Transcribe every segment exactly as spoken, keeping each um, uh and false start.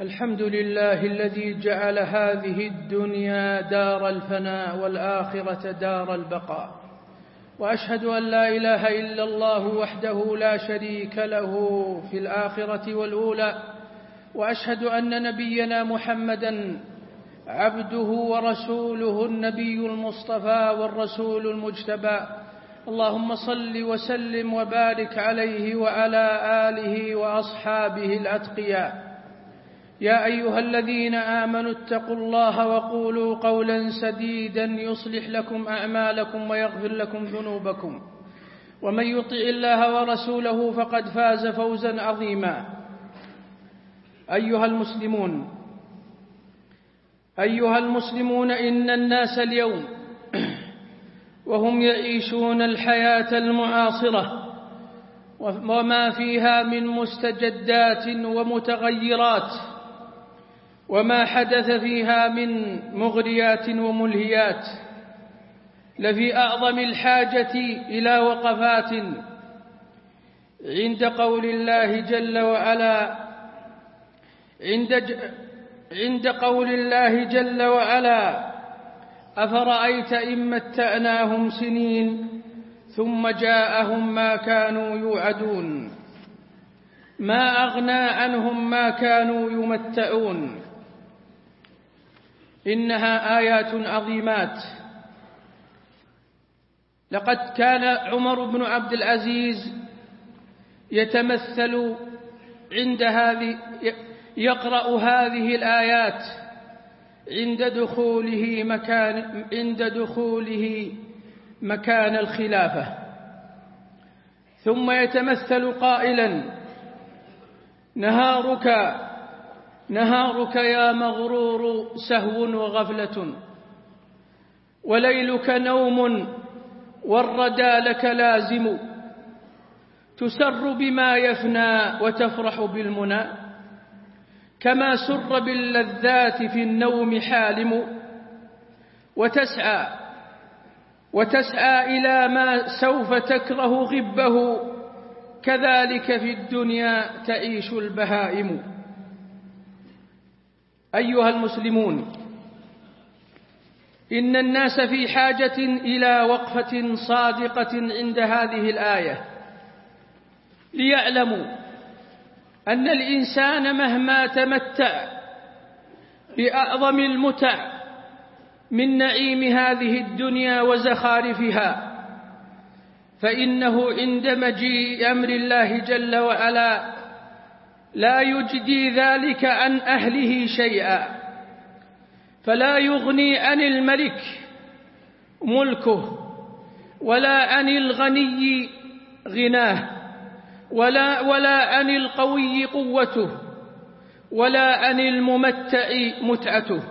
الحمد لله الذي جعل هذه الدنيا دار الفناء والآخرة دار البقاء، وأشهد أن لا إله إلا الله وحده لا شريك له في الآخرة والأولى، وأشهد أن نبينا محمدًا عبده ورسوله النبي المصطفى والرسول المجتبى. اللهم صل وسلم وبارك عليه وعلى آله وأصحابه الأتقياء. يا أيها الذين آمنوا اتقوا الله وقولوا قولا سديدا يصلح لكم أعمالكم ويغفر لكم ذنوبكم، ومن يطع الله ورسوله فقد فاز فوزا عظيما. أيها المسلمون أيها المسلمون إن الناس اليوم وهم يعيشون الحياة المعاصرة وما فيها من مستجدات ومتغيرات، وما حدث فيها من مغريات وملهيات، لفي أعظم الحاجة إلى وقفات عند قول الله جل وعلا عند عند قول الله جل وعلا: أفرأيت إن متعناهم سنين ثم جاءهم ما كانوا يوعدون ما أغنى عنهم ما كانوا يمتعون. إنها آيات عظيمات. لقد كان عمر بن عبد العزيز يتمثل عند هذه يقرأ هذه الآيات عند دخوله مكان عند دخوله مكان الخلافة، ثم يتمثل قائلا: نهارك نهارك يا مغرور سهو وغفلة، وليلك نوم والردى لك لازم، تسر بما يفنى وتفرح بالمنى، كما سر باللذات في النوم حالم، وتسعى وتسعى إلى ما سوف تكره غبه، كذلك في الدنيا تعيش البهائم. أيها المسلمون، إن الناس في حاجة إلى وقفة صادقة عند هذه الآية، ليعلموا أن الإنسان مهما تمتع بأعظم المتع من نعيم هذه الدنيا وزخارفها، فإنه عند مجيء أمر الله جل وعلا لا يجدي ذلك عن أهله شيئا، فلا يغني عن الملك ملكه، ولا عن الغني غناه، ولا, ولا عن القوي قوته، ولا عن الممتع متعته.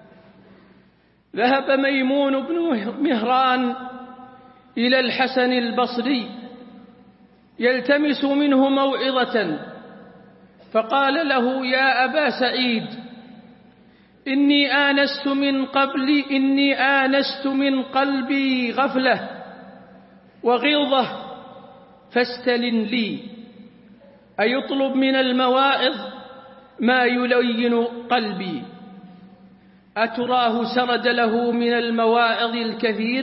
ذهب ميمون بن مهران إلى الحسن البصري يلتمس منه موعظة، فقال له: يا أبا سعيد، إني آنست من قبل إني آنست من قلبي غفلة وغلظة فاستلن لي. أيطلب من المواعظ ما يلين قلبي. أتراه سرد له من المواعظ الكثير؟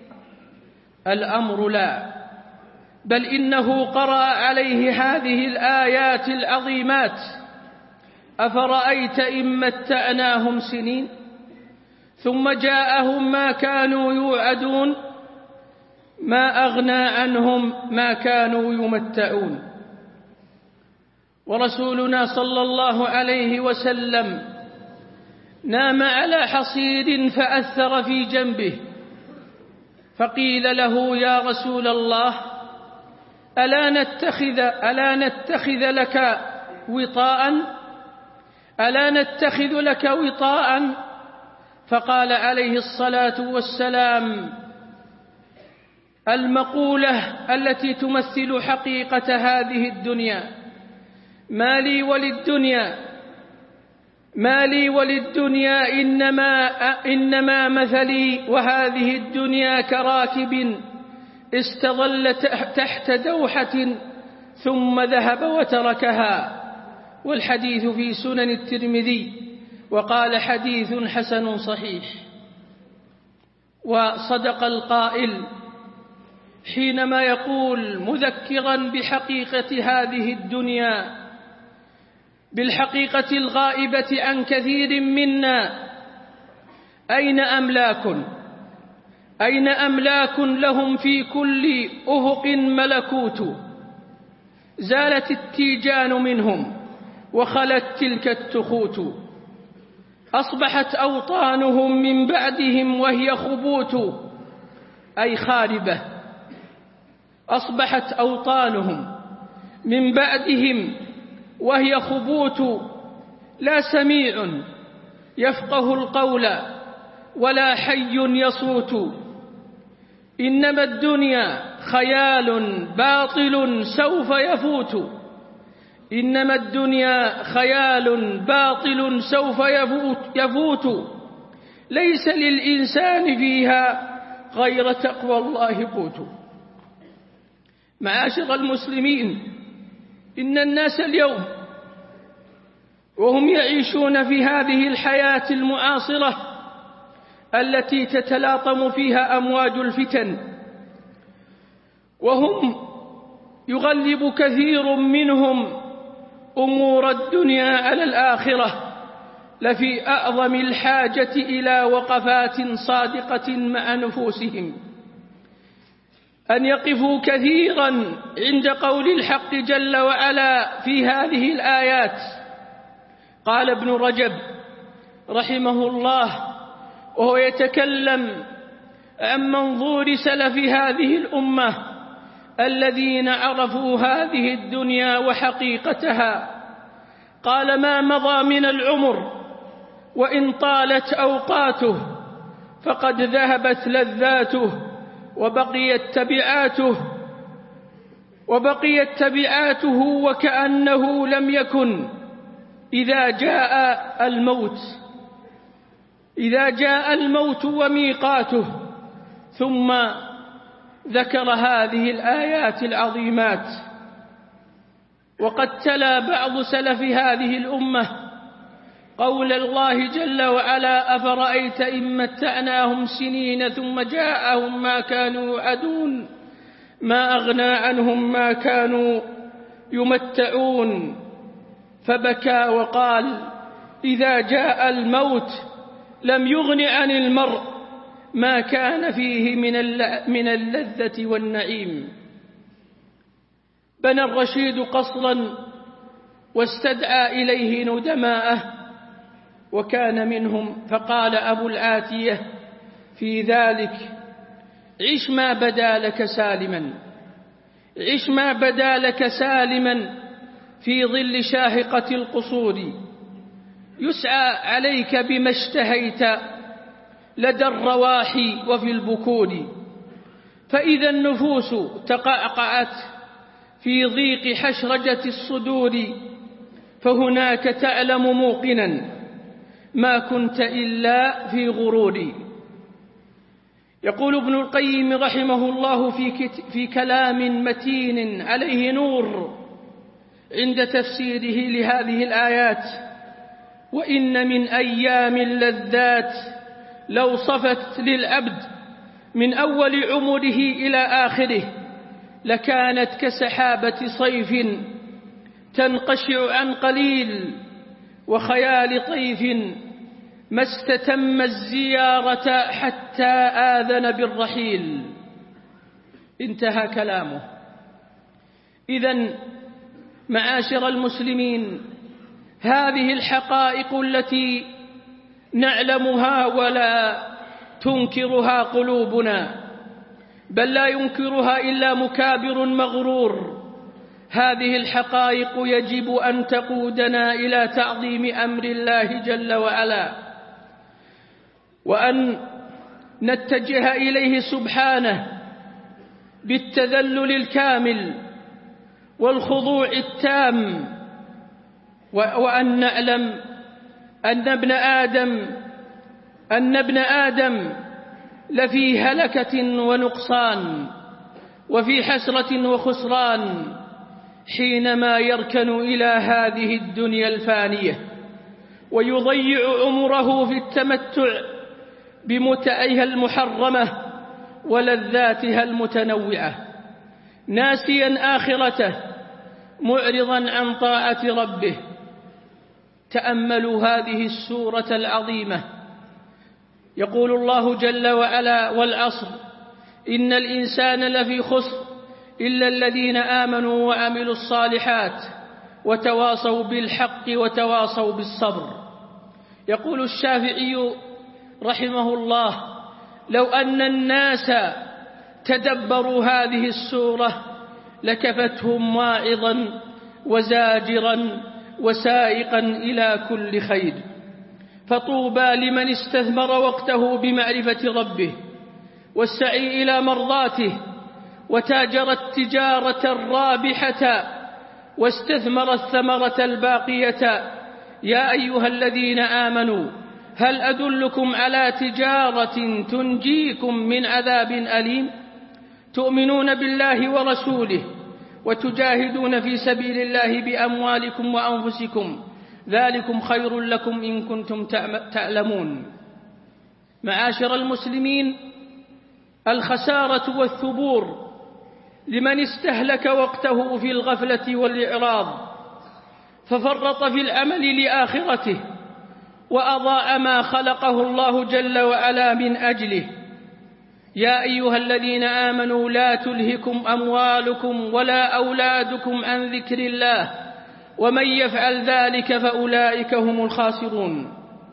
الأمر لا، بل إنه قرأ عليه هذه الآيات العظيمات: أفرأيت إن متعناهم سنين ثم جاءهم ما كانوا يوعدون ما أغنى عنهم ما كانوا يمتعون. ورسولنا صلى الله عليه وسلم نام على حصير فأثر في جنبه، فقيل له: يا رسول الله، ألا نتخذ, ألا نتخذ لك وطاء ألا نتخذ لك وطاء فقال عليه الصلاة والسلام المقولة التي تمثل حقيقة هذه الدنيا: ما لي وللدنيا ما لي وللدنيا إنما, إنما مثلي وهذه الدنيا كراكب استظل تحت دوحة ثم ذهب وتركها، والحديث في سنن الترمذي، وقال حديث حسن صحيح. وصدق القائل حينما يقول مذكرا بحقيقة هذه الدنيا، بالحقيقة الغائبة عن كثير منا: أين أملاك؟ أين أملاك لهم في كل أفق ملكوت؟ زالت التيجان منهم وخلت تلك التخوت، أصبحت أوطانهم من بعدهم وهي خبوت، أي خاربة. أصبحت أوطانهم من بعدهم وهي خبوت، لا سميع يفقه القول ولا حي يصوت. إنما الدنيا خيال باطل سوف يفوت، إنما الدنيا خيال باطل سوف يفوت, يفوت ليس للإنسان فيها غير تقوى الله قوت. معاشر المسلمين، إن الناس اليوم وهم يعيشون في هذه الحياة المعاصرة التي تتلاطم فيها أمواج الفتن، وهم يغلب كثير منهم أمور الدنيا على الآخرة، لفي أعظم الحاجة إلى وقفات صادقة مع نفوسهم، أن يقفوا كثيرا عند قول الحق جل وعلا في هذه الآيات. قال ابن رجب رحمه الله وهو يتكلم عن منظور سلف هذه الأمة الذين عرفوا هذه الدنيا وحقيقتها، قال: ما مضى من العمر وإن طالت أوقاته فقد ذهبت لذاته وبقيت تبعاته وبقيت تبعاته وكأنه لم يكن إذا جاء الموت إذا جاء الموت وميقاته. ثم ذكر هذه الآيات العظيمات. وقد تلا بعض سلف هذه الأمة قول الله جل وعلا: أفرأيت إن متعناهم سنين ثم جاءهم ما كانوا يوعدون ما أغنى عنهم ما كانوا يمتعون. فبكى وقال: إذا جاء الموت لم يغن عن المرء ما كان فيه من اللذة والنعيم. بنى الرشيد قصرا واستدعى إليه ندماءه وكان منهم، فقال أبو الآتية في ذلك: عش ما بدا لك سالما عش ما بدا لك سالما في ظل شاهقة القصور، يسعى عليك بما اشتهيت لدى الرواحي وفي البكور. فإذا النفوس تقعقعت في ضيق حشرجة الصدور، فهناك تعلم موقنا ما كنت إلا في غرور. يقول ابن القيم رحمه الله في, في كلام متين عليه نور عند تفسيره لهذه الآيات: وإن من أيام اللذات لو صفت للعبد من أول عمره إلى آخره لكانت كسحابة صيف تنقشع عن قليل وخيال طيف ما استتم الزيارة حتى آذن بالرحيل. انتهى كلامه. إذن معاشر المسلمين، هذه الحقائق التي نعلمها ولا تنكرها قلوبنا، بل لا ينكرها إلا مكابر مغرور، هذه الحقائق يجب أن تقودنا إلى تعظيم أمر الله جل وعلا، وأن نتجه إليه سبحانه بالتذلل الكامل والخضوع التام، وأن نعلم أن ابن آدم أن ابن آدم لفي هلكة ونقصان وفي حسرة وخسران، حينما يركن إلى هذه الدنيا الفانية ويضيع عمره في التمتع بمتعها المحرمة ولذاتها المتنوعة ناسيا آخرته معرضا عن طاعة ربه. تأملوا هذه السورة العظيمة. يقول الله جل وعلا: والعصر إن الإنسان لفي خسر إلا الذين آمنوا وعملوا الصالحات وتواصوا بالحق وتواصوا بالصبر. يقول الشافعي رحمه الله: لو أن الناس تدبروا هذه السورة لكفتهم واعظا وزاجرا وسائقا إلى كل خير. فطوبى لمن استثمر وقته بمعرفة ربه والسعي إلى مرضاته وتاجر التجارة الرابحة واستثمر الثمرة الباقية. يا أيها الذين آمنوا هل أدلكم على تجارة تنجيكم من عذاب أليم؟ تؤمنون بالله ورسوله وتجاهدون في سبيل الله بأموالكم وأنفسكم ذلكم خير لكم إن كنتم تعلمون. معاشر المسلمين، الخسارة والثبور لمن استهلك وقته في الغفلة والإعراض ففرط في العمل لآخرته وأضاع ما خلقه الله جل وعلا من أجله. يا أيها الذين آمنوا لا تلهكم أموالكم ولا أولادكم عن ذكر الله ومن يفعل ذلك فأولئك هم الخاسرون.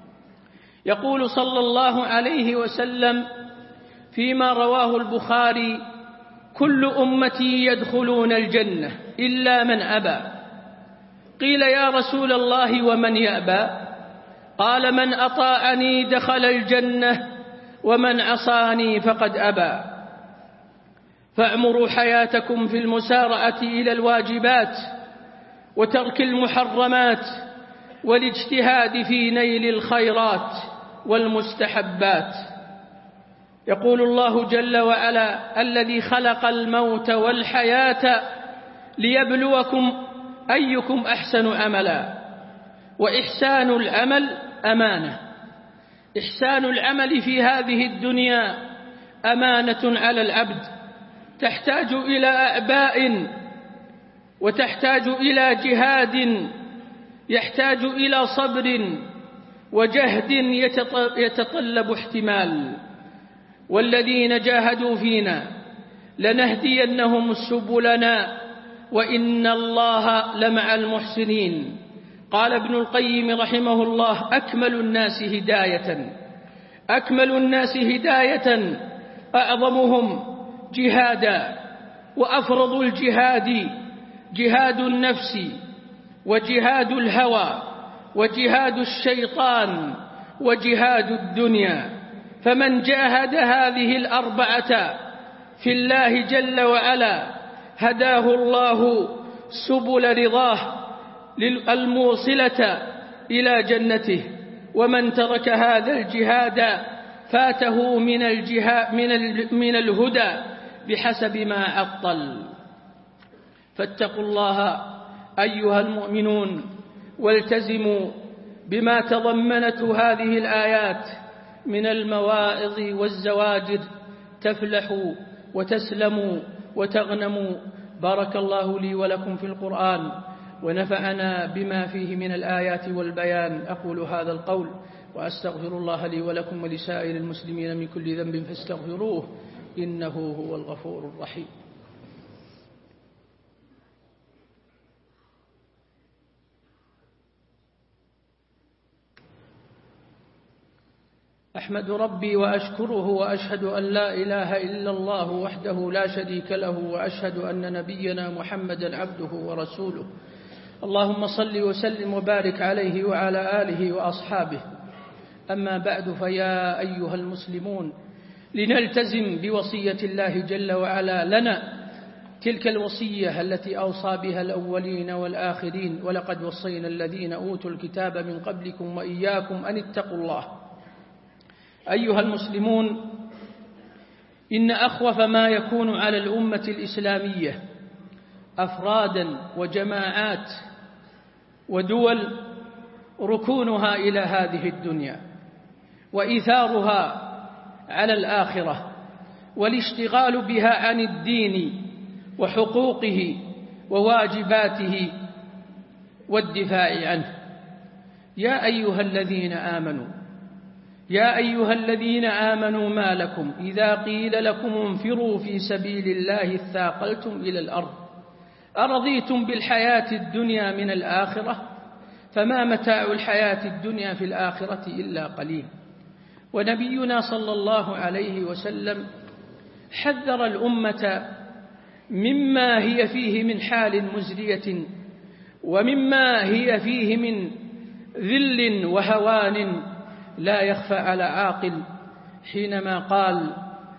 يقول صلى الله عليه وسلم فيما رواه البخاري: كل أمتي يدخلون الجنة إلا من أبى. قيل: يا رسول الله ومن يأبى؟ قال: من أطاعني دخل الجنة ومن عصاني فقد أبى. فاعمروا حياتكم في المسارعة إلى الواجبات وترك المحرمات والاجتهاد في نيل الخيرات والمستحبات. يقول الله جل وعلا: الذي خلق الموت والحياة ليبلوكم أيكم أحسن عملا. وإحسان العمل أمانة. إحسان العمل في هذه الدنيا أمانة على العبد تحتاج إلى أعباء وتحتاج إلى جهاد يحتاج إلى صبر وجهد يتطلب احتمال. والذين جاهدوا فينا لنهدينهم سبلنا وإن الله لمع المحسنين. قال ابن القيم رحمه الله: أكمل الناس هداية أكمل الناس هداية أعظمهم جهادا، وأفرض الجهاد جهاد النفس وجهاد الهوى وجهاد الشيطان وجهاد الدنيا. فمن جاهد هذه الأربعة في الله جل وعلا هداه الله سبل رضاه الموصلة إلى جنته. ومن ترك هذا الجهاد فاته من, الجهاد من الهدى بحسب ما عطل. فاتقوا الله أيها المؤمنون والتزموا بما تضمنته هذه الآيات من المواعظ والزواجر تفلحوا وتسلموا وتغنموا. بارك الله لي ولكم في القرآن ونفعنا بما فيه من الآيات والبيان. أقول هذا القول وأستغفر الله لي ولكم ولسائر المسلمين من كل ذنب فاستغفروه إنه هو الغفور الرحيم. أحمد ربي وأشكره وأشهد أن لا إله إلا الله وحده لا شريك له وأشهد أن نبينا محمدا عبده ورسوله. اللهم صل وسلم وبارك عليه وعلى آله وأصحابه. أما بعد، فيا أيها المسلمون، لنلتزم بوصية الله جل وعلا لنا تلك الوصية التي أوصى بها الأولين والآخرين: ولقد وصينا الذين أوتوا الكتاب من قبلكم وإياكم أن اتقوا الله. أيها المسلمون، إن أخوف ما يكون على الأمة الإسلامية أفرادا وجماعات ودول ركونها إلى هذه الدنيا وإيثارها على الآخرة والاشتغال بها عن الدين وحقوقه وواجباته والدفاع عنه. يا أيها الذين آمنوا يا أيها الذين آمنوا ما لكم إذا قيل لكم انفروا في سبيل الله اثاقلتم إلى الأرض أرضيتم بالحياة الدنيا من الآخرة فما متاع الحياة الدنيا في الآخرة إلا قليل. ونبينا صلى الله عليه وسلم حذر الأمة مما هي فيه من حال مزرية ومما هي فيه من ذل وهوان لا يخفى على عاقل، حينما قال: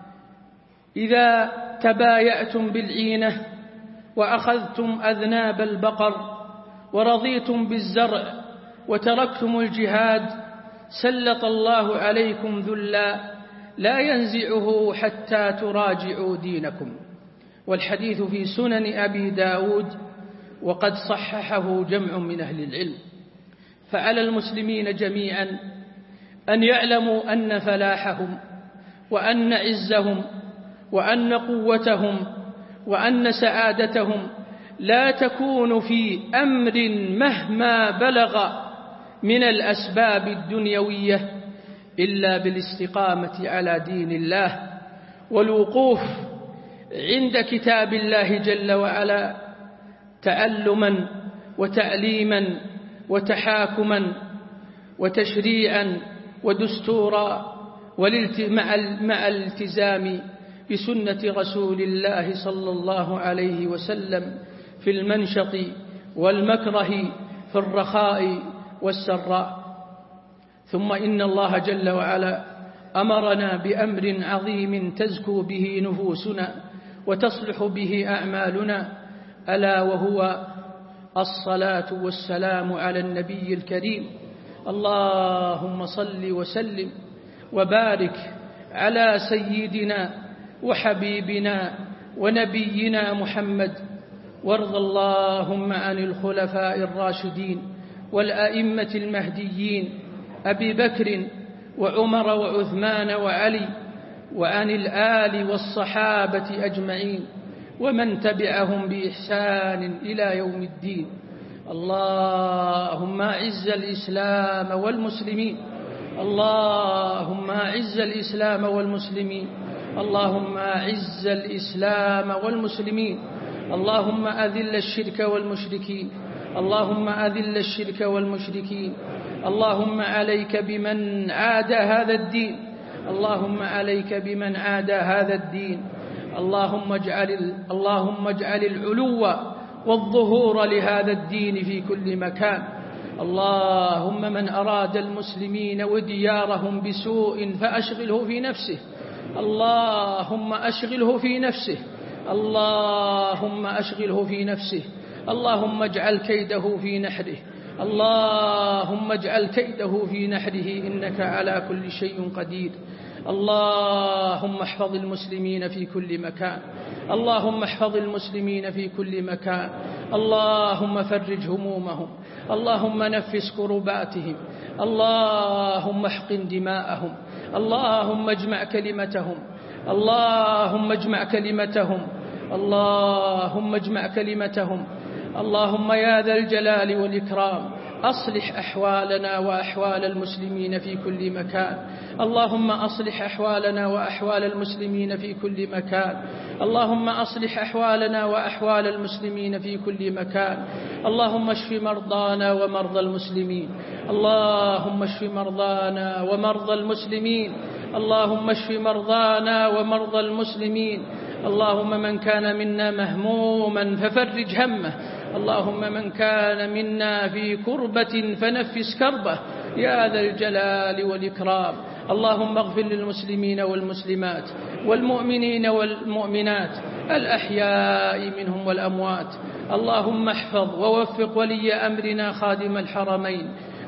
إذا تبايعتم بالعينة وأخذتم أذناب البقر ورضيتم بالزرع وتركتم الجهاد سلط الله عليكم ذلا لا ينزعه حتى تراجعوا دينكم. والحديث في سنن أبي داود وقد صححه جمع من أهل العلم. فعلى المسلمين جميعا أن يعلموا أن فلاحهم وأن عزهم وأن قوتهم وأن سعادتهم لا تكون في أمر مهما بلغ من الأسباب الدنيوية إلا بالاستقامة على دين الله والوقوف عند كتاب الله جل وعلا تعلما وتعليما وتحاكما وتشريعا ودستورا مع الالتزام بسنة رسول الله صلى الله عليه وسلم في المنشط والمكره في الرخاء والسراء. ثم إن الله جل وعلا أمرنا بأمر عظيم تزكو به نفوسنا وتصلح به أعمالنا، ألا وهو الصلاة والسلام على النبي الكريم. اللهم صل وسلم وبارك على سيدنا وحبيبنا ونبينا محمد، وارض اللهم عن الخلفاء الراشدين والأئمة المهديين أبي بكر وعمر وعثمان وعلي، وعن الآل والصحابة أجمعين ومن تبعهم بإحسان إلى يوم الدين. اللهم أعز الإسلام والمسلمين اللهم أعز الإسلام والمسلمين اللهم أعز الإسلام والمسلمين اللهم أذل الشرك والمشركين اللهم أذل الشرك والمشركين اللهم عليك بمن عاد هذا الدين اللهم عليك بمن عاد هذا الدين اللهم اجعل اللهم اجعل العلو والظهور لهذا الدين في كل مكان. اللهم من أراد المسلمين وديارهم بسوء فأشغله في نفسه اللهم أشغله في نفسه اللهم أشغله في نفسه اللهم اجعل كيده في نحره اللهم اجعل كيده في نحره إنك على كل شيء قدير. اللهم احفظ المسلمين في كل مكان اللهم احفظ المسلمين في كل مكان اللهم فرج همومهم اللهم نفس كرباتهم اللهم احقن دماءهم اللهم اجمع كلمتهم اللهم اجمع كلمتهم اللهم اجمع كلمتهم اللهم يا ذا الجلال والإكرام أصلح أحوالنا وأحوال المسلمين في كل مكان اللهم أصلح أحوالنا وأحوال المسلمين في كل مكان اللهم أصلح أحوالنا وأحوال المسلمين في كل مكان اللهم اشف مرضانا ومرضى المسلمين اللهم اشف مرضانا ومرضى المسلمين اللهم اشف مرضانا ومرضى المسلمين اللهم من كان منا مهموما ففرج همه اللهم من كان منا في كربة فنفس كربه يا ذا الجلال والإكرام. اللهم اغفر للمسلمين والمسلمات والمؤمنين والمؤمنات الأحياء منهم والأموات. اللهم احفظ ووفق ولي أمرنا خادم الحرمين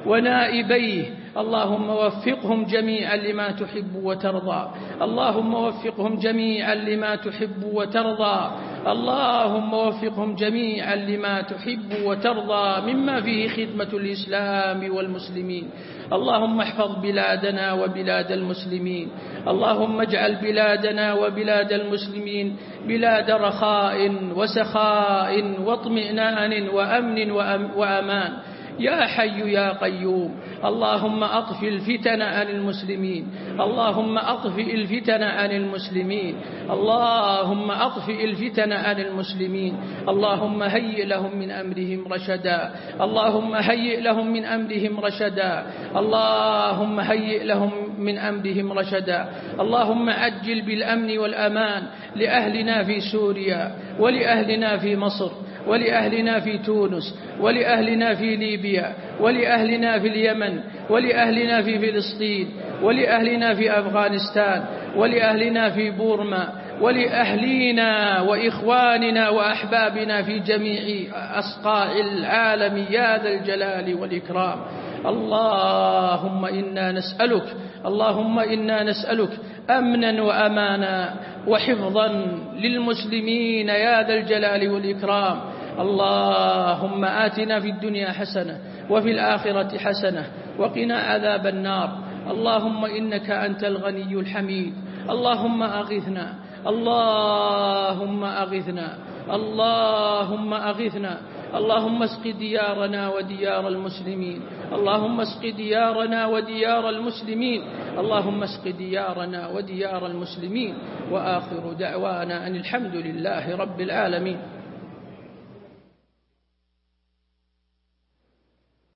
ونائبيه، اللهم وفقهم جميعا لما تحب وترضى، اللهم وفقهم جميعا لما تحب وترضى، اللهم وفقهم جميعا لما تحب وترضى مما فيه خدمة الإسلام والمسلمين. اللهم احفظ بلادنا وبلاد المسلمين، اللهم اجعل بلادنا وبلاد المسلمين بلاد رخاء وسخاء واطمئنان وأمن وأمان يا حي يا قيوم. اللهم أطفئ الفتن عن المسلمين، اللهم أطفئ الفتن عن المسلمين، اللهم أطفئ الفتن عن المسلمين. اللهم هيئ لهم من أمرهم رشدا، اللهم هيئ لهم من أمرهم رشدا، اللهم هيئ لهم من أمرهم رشدا. اللهم عجل بالأمن والأمان لأهلنا في سوريا ولأهلنا في مصر ولأهلنا في تونس ولأهلنا في ليبيا ولأهلنا في اليمن ولأهلنا في فلسطين ولأهلنا في أفغانستان ولأهلنا في بورما ولأهلينا وإخواننا وأحبابنا في جميع أصقاع العالم يا ذا الجلال والإكرام. اللهم إنا نسألك اللهم إنا نسألك أمنا وأمانا وحفظا للمسلمين يا ذا الجلال والإكرام. اللهم آتنا في الدنيا حسنة وفي الآخرة حسنة وقنا عذاب النار. اللهم إنك أنت الغني الحميد، اللهم أغثنا اللهم أغثنا اللهم أغثنا اللهم اسق ديارنا وديار المسلمين، اللهم اسق ديارنا وديار المسلمين، اللهم اسق ديارنا وديار المسلمين. وآخر دعوانا أن الحمد لله رب العالمين.